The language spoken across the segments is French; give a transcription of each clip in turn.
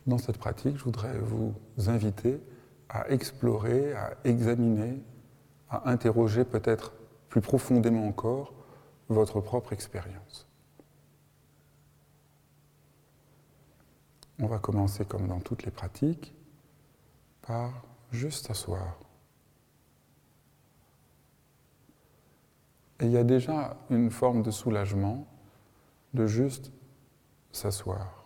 Dans cette pratique, je voudrais vous inviter à explorer, à examiner, à interroger peut-être plus profondément encore votre propre expérience. On va commencer comme dans toutes les pratiques par juste s'asseoir. Et il y a déjà une forme de soulagement de juste s'asseoir.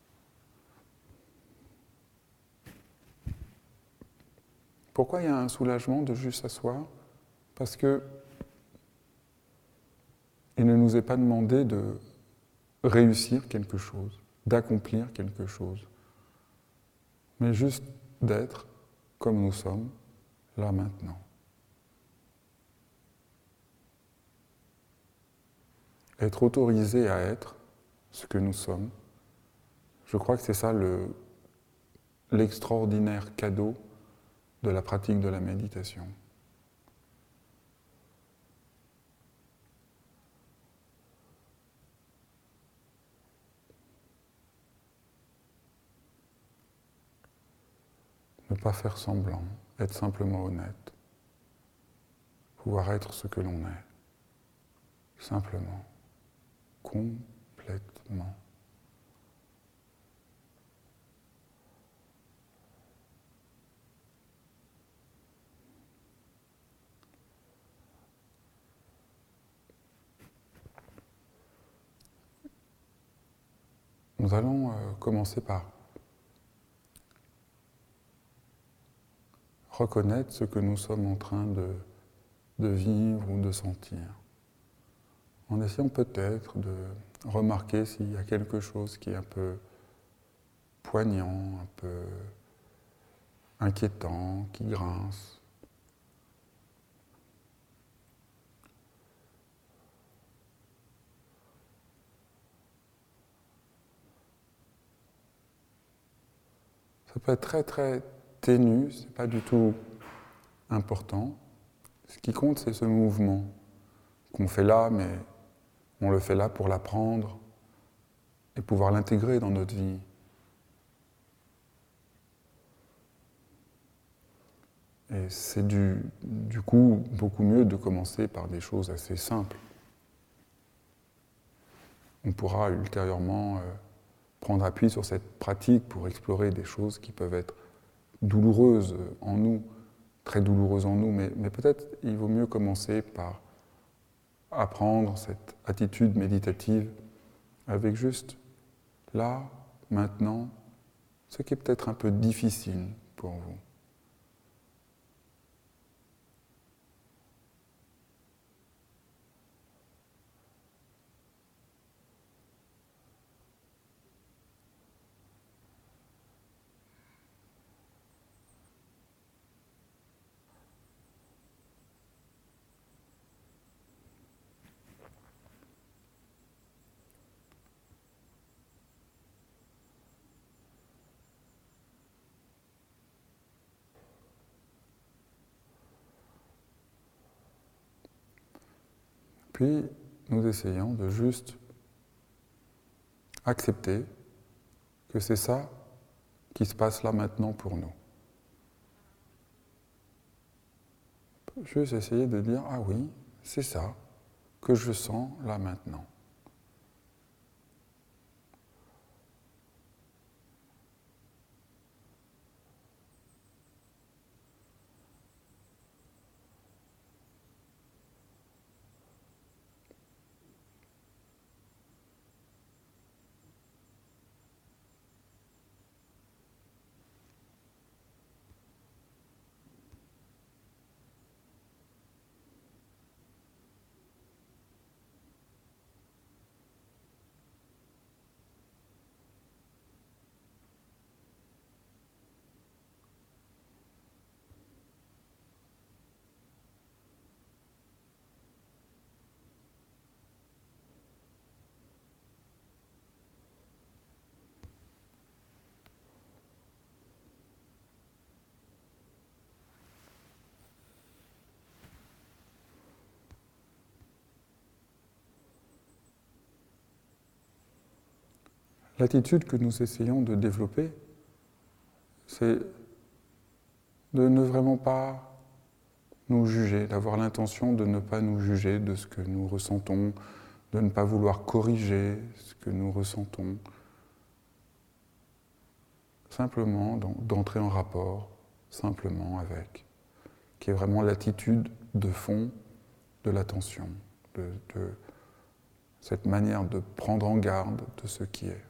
Pourquoi il y a un soulagement de juste s'asseoir ? Parce que il ne nous est pas demandé de réussir quelque chose, d'accomplir quelque chose, mais juste d'être comme nous sommes, là maintenant. Être autorisé à être ce que nous sommes, je crois que c'est ça l'extraordinaire cadeau de la pratique de la méditation. Ne pas faire semblant, être simplement honnête, pouvoir être ce que l'on est, simplement, complètement. Nous allons commencer par reconnaître ce que nous sommes en train de vivre ou de sentir. En essayant peut-être de remarquer s'il y a quelque chose qui est un peu poignant, un peu inquiétant, qui grince. Ça peut être très très ténu, c'est pas du tout important. Ce qui compte, c'est ce mouvement qu'on fait là, mais on le fait là pour l'apprendre et pouvoir l'intégrer dans notre vie. Et c'est du coup beaucoup mieux de commencer par des choses assez simples. On pourra ultérieurement prendre appui sur cette pratique pour explorer des choses qui peuvent être douloureuses en nous, très douloureuses en nous, mais peut-être il vaut mieux commencer par apprendre cette attitude méditative avec juste là, maintenant, ce qui est peut-être un peu difficile pour vous. Puis, nous essayons de juste accepter que c'est ça qui se passe là maintenant pour nous. Juste essayer de dire, ah oui, c'est ça que je sens là maintenant. L'attitude que nous essayons de développer, c'est de ne vraiment pas nous juger, d'avoir l'intention de ne pas nous juger de ce que nous ressentons, de ne pas vouloir corriger ce que nous ressentons, simplement d'entrer en rapport, simplement avec, qui est vraiment l'attitude de fond de l'attention, de cette manière de prendre en garde de ce qui est.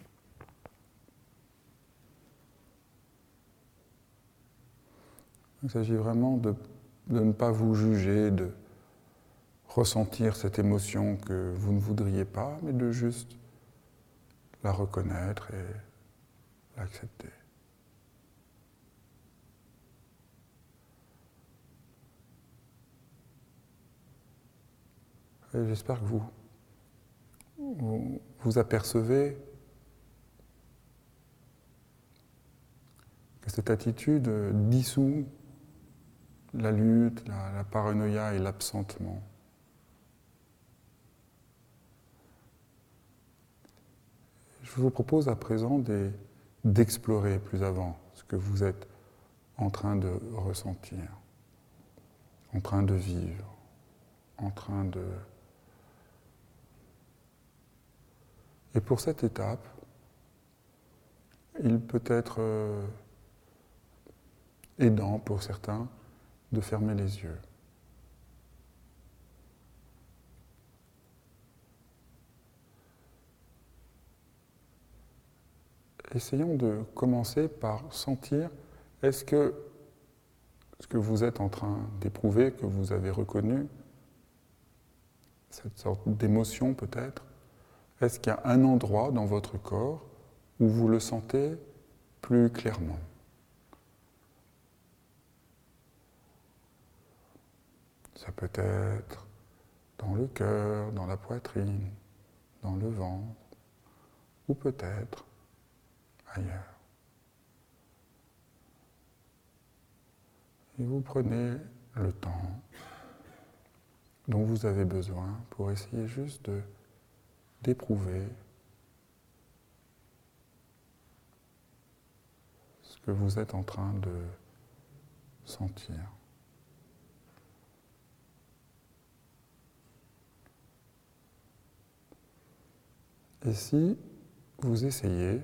Il s'agit vraiment de ne pas vous juger, de ressentir cette émotion que vous ne voudriez pas, mais de juste la reconnaître et l'accepter. Et j'espère que vous apercevez que cette attitude dissout la lutte, la paranoïa et l'absentement. Je vous propose à présent d'explorer plus avant ce que vous êtes en train de ressentir, en train de vivre, en train de... Et pour cette étape, il peut être aidant pour certains de fermer les yeux. Essayons de commencer par sentir, est-ce que ce que vous êtes en train d'éprouver, que vous avez reconnu, cette sorte d'émotion peut-être, est-ce qu'il y a un endroit dans votre corps où vous le sentez plus clairement ? Ça peut être dans le cœur, dans la poitrine, dans le ventre, ou peut-être ailleurs. Et vous prenez le temps dont vous avez besoin pour essayer juste d'éprouver ce que vous êtes en train de sentir. Et si vous essayez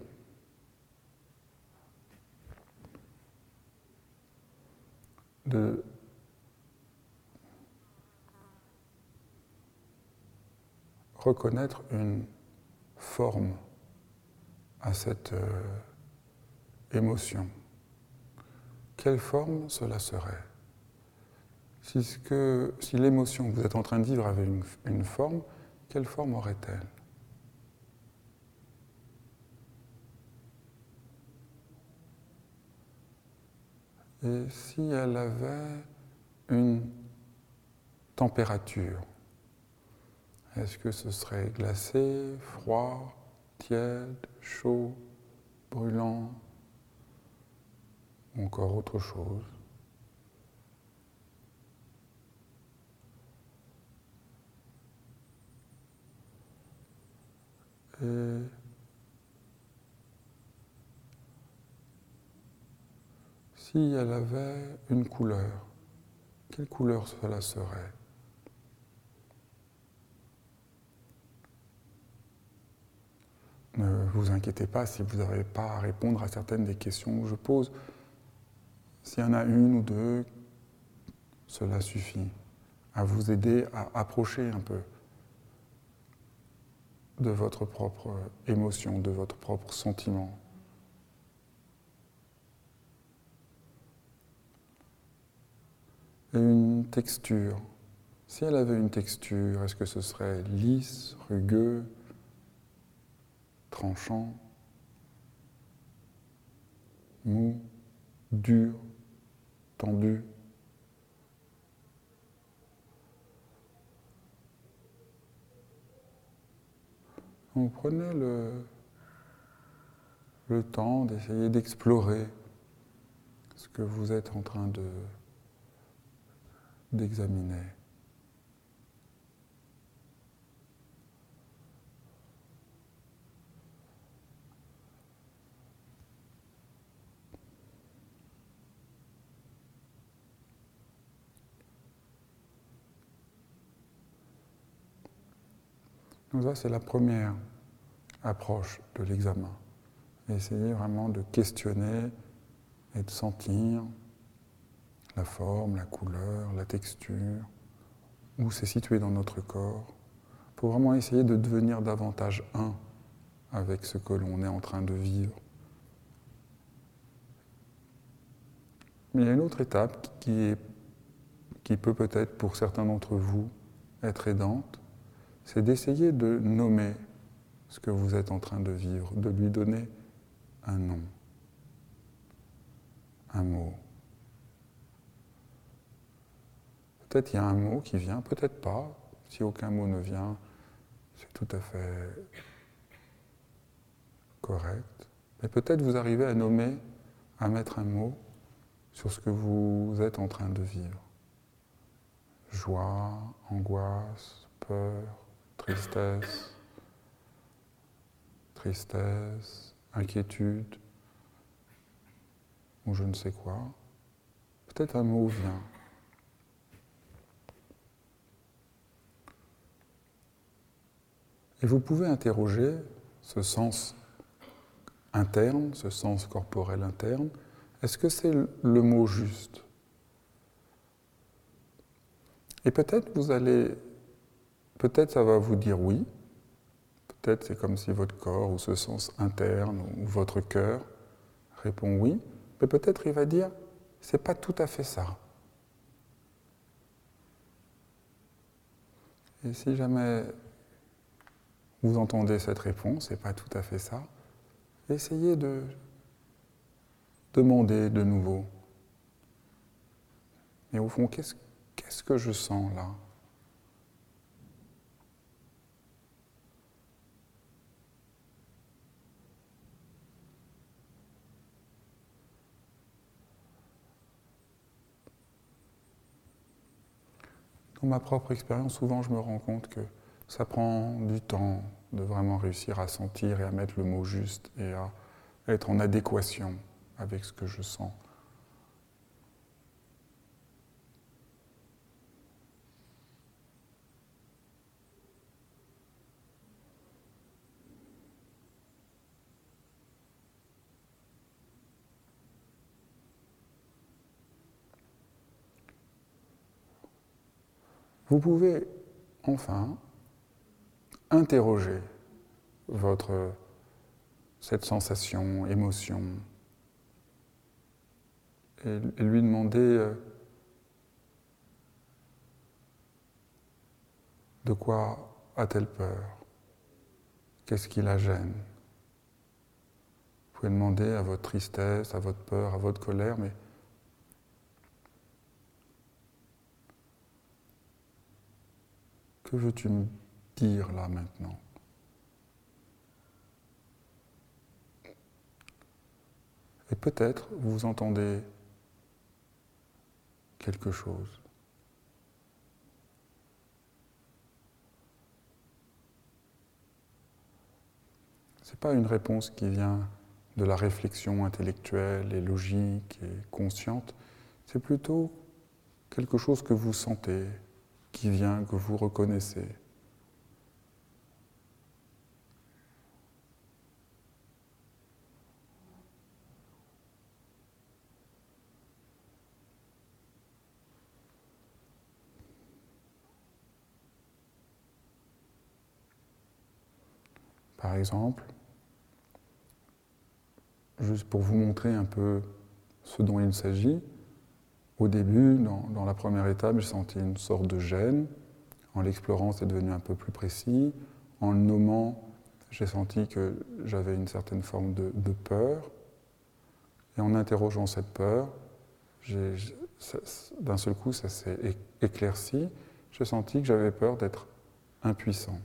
de reconnaître une forme à cette émotion, quelle forme cela serait ? Si l'émotion que vous êtes en train de vivre avait une forme, quelle forme aurait-elle ? Et si elle avait une température, est-ce que ce serait glacé, froid, tiède, chaud, brûlant, ou encore autre chose ? Et si elle avait une couleur, quelle couleur cela serait ? Ne vous inquiétez pas si vous n'arrivez pas à répondre à certaines des questions que je pose. S'il y en a une ou deux, cela suffit à vous aider à approcher un peu de votre propre émotion, de votre propre sentiment. Et une texture. Si elle avait une texture, est-ce que ce serait lisse, rugueux, tranchant, mou, dur, tendu ? Donc prenez le temps d'essayer d'explorer ce que vous êtes en train d'examiner. Donc ça, c'est la première approche de l'examen. Essayer vraiment de questionner et de sentir la forme, la couleur, la texture, où c'est situé dans notre corps, pour vraiment essayer de devenir davantage un avec ce que l'on est en train de vivre. Mais il y a une autre étape qui peut peut-être pour certains d'entre vous être aidante, c'est d'essayer de nommer ce que vous êtes en train de vivre, de lui donner un nom, un mot. Peut-être il y a un mot qui vient, peut-être pas. Si aucun mot ne vient, c'est tout à fait correct. Mais peut-être vous arrivez à nommer, à mettre un mot sur ce que vous êtes en train de vivre. Joie, angoisse, peur, tristesse, inquiétude, ou je ne sais quoi. Peut-être un mot vient. Et vous pouvez interroger ce sens interne, ce sens corporel interne. Est-ce que c'est le mot juste? Et peut-être peut-être ça va vous dire oui. Peut-être c'est comme si votre corps ou ce sens interne ou votre cœur répond oui. Mais peut-être il va dire c'est pas tout à fait ça. Et si jamais vous entendez cette réponse, c'est pas tout à fait ça, essayez de demander de nouveau. Mais au fond, qu'est-ce que je sens là? Dans ma propre expérience, souvent je me rends compte que ça prend du temps de vraiment réussir à sentir et à mettre le mot juste et à être en adéquation avec ce que je sens. Vous pouvez enfin interroger cette sensation, émotion, et lui demander de quoi a-t-elle peur? Qu'est-ce qui la gêne? Vous pouvez demander à votre tristesse, à votre peur, à votre colère, mais que veux-tu me dire là maintenant? Et peut-être vous entendez quelque chose. Ce n'est pas une réponse qui vient de la réflexion intellectuelle et logique et consciente, c'est plutôt quelque chose que vous sentez, qui vient, que vous reconnaissez. Par exemple, juste pour vous montrer un peu ce dont il s'agit, au début, dans la première étape, j'ai senti une sorte de gêne. En l'explorant, c'est devenu un peu plus précis. En le nommant, j'ai senti que j'avais une certaine forme de peur. Et en interrogeant cette peur, d'un seul coup, ça s'est éclairci. J'ai senti que j'avais peur d'être impuissant.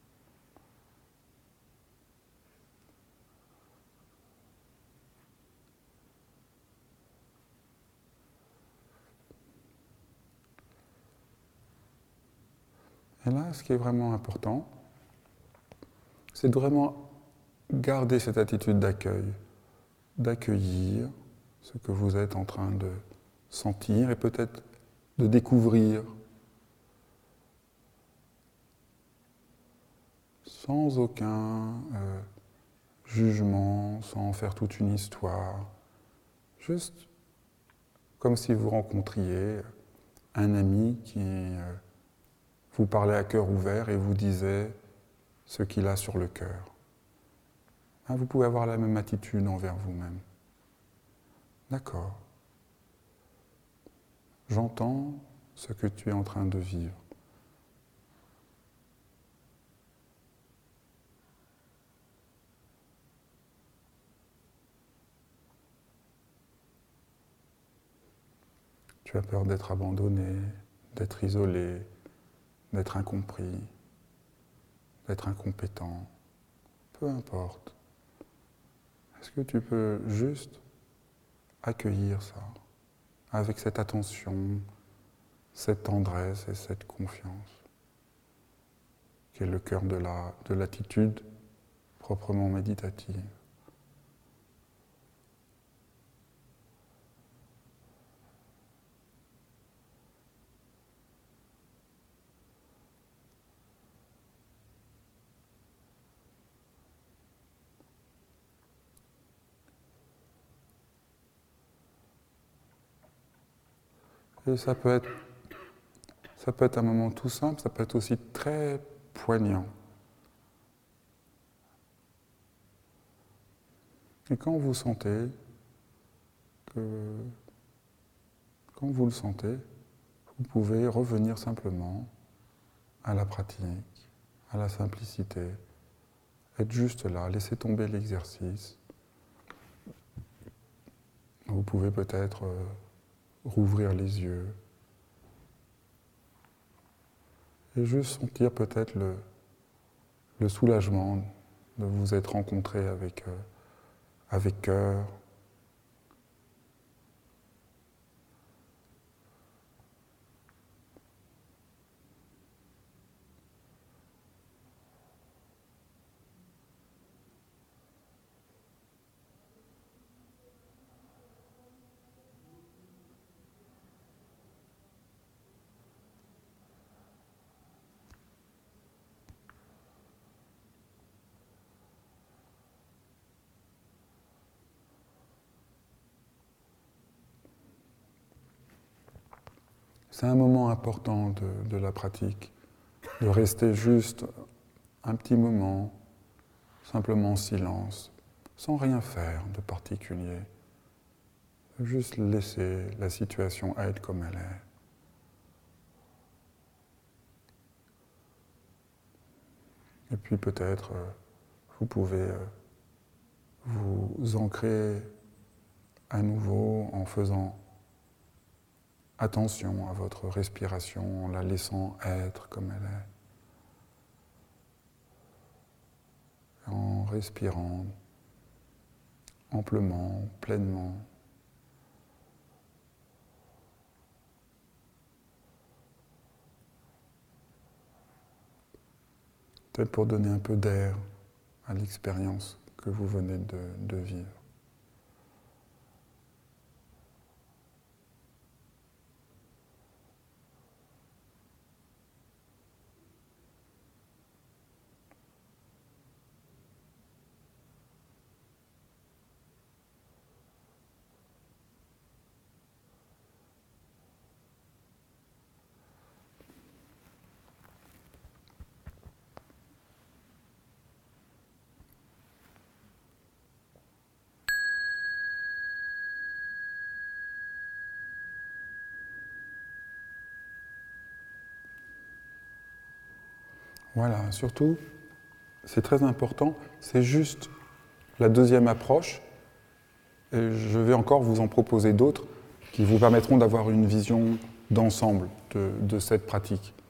Et là, ce qui est vraiment important, c'est de vraiment garder cette attitude d'accueil, d'accueillir ce que vous êtes en train de sentir et peut-être de découvrir sans aucun jugement, sans faire toute une histoire, juste comme si vous rencontriez un ami qui vous parlait à cœur ouvert et vous disait ce qu'il a sur le cœur. Hein, vous pouvez avoir la même attitude envers vous-même. D'accord. J'entends ce que tu es en train de vivre. Tu as peur d'être abandonné, d'être isolé, d'être incompris, d'être incompétent. Peu importe. Est-ce que tu peux juste accueillir ça avec cette attention, cette tendresse et cette confiance qui est le cœur de l'attitude proprement méditative. Et ça peut être un moment tout simple, ça peut être aussi très poignant. Et quand vous sentez quand vous le sentez, vous pouvez revenir simplement à la pratique, à la simplicité, être juste là, laisser tomber l'exercice. Vous pouvez peut-être rouvrir les yeux et juste sentir peut-être le soulagement de vous être rencontré avec cœur. C'est un moment important de la pratique, de rester juste un petit moment, simplement en silence, sans rien faire de particulier. Juste laisser la situation être comme elle est. Et puis peut-être vous pouvez vous ancrer à nouveau en faisant attention à votre respiration, en la laissant être comme elle est. En respirant amplement, pleinement. Peut-être pour donner un peu d'air à l'expérience que vous venez de vivre. Voilà, surtout, c'est très important, c'est juste la deuxième approche, et je vais encore vous en proposer d'autres qui vous permettront d'avoir une vision d'ensemble de cette pratique.